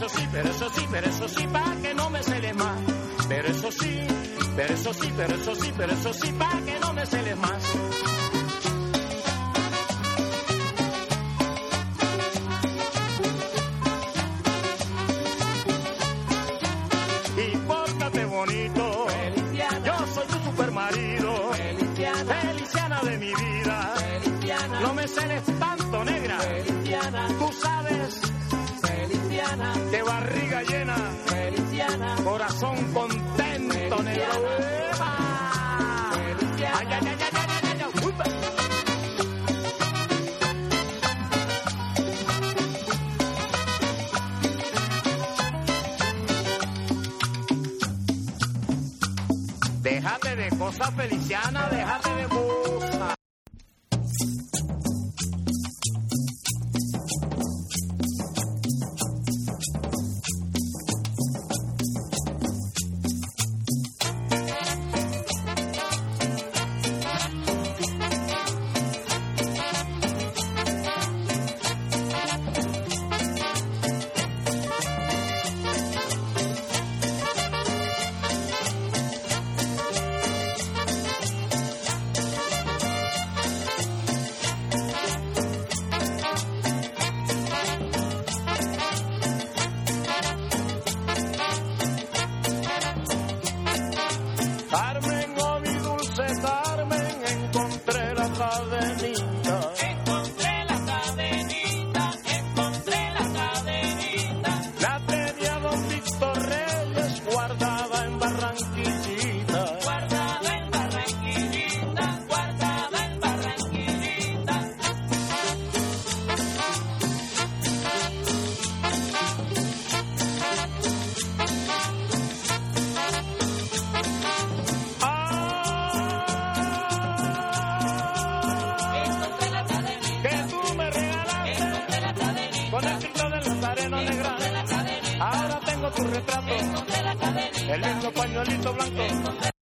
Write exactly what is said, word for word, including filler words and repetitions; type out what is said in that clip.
sí, pero eso sí, pero eso sí, pa' que no me celes más. Pero eso sí, pero eso sí, pero eso sí, pero eso sí, pa' que no me celes más. Y pórtate bonito, Feliciana. Yo soy tu supermarido, Feliciana, Feliciana de mi vida, Feliciana. No me celes tanto, negra, Feliciana. Tú sabes, Feliciana, de barriga llena, Feliciana, corazón contento, Feliciana. Negro. Feliciana. Ay, ay, ay, ay, ay, ay, ay, ay. Upa. Déjate de cosas, Feliciana, déjate de cosas. Carmen, oh mi dulce Carmen, encontré la cadenita. Encontré la cadenita, encontré la cadenita. La tenía don Víctor Reyes guardada en Barranquillita. Guardada en Barranquillita, guardada en Barranquillita. Con el Cristo del Nazareno negra, ahora tengo tu retrato, el lindo pañuelito blanco.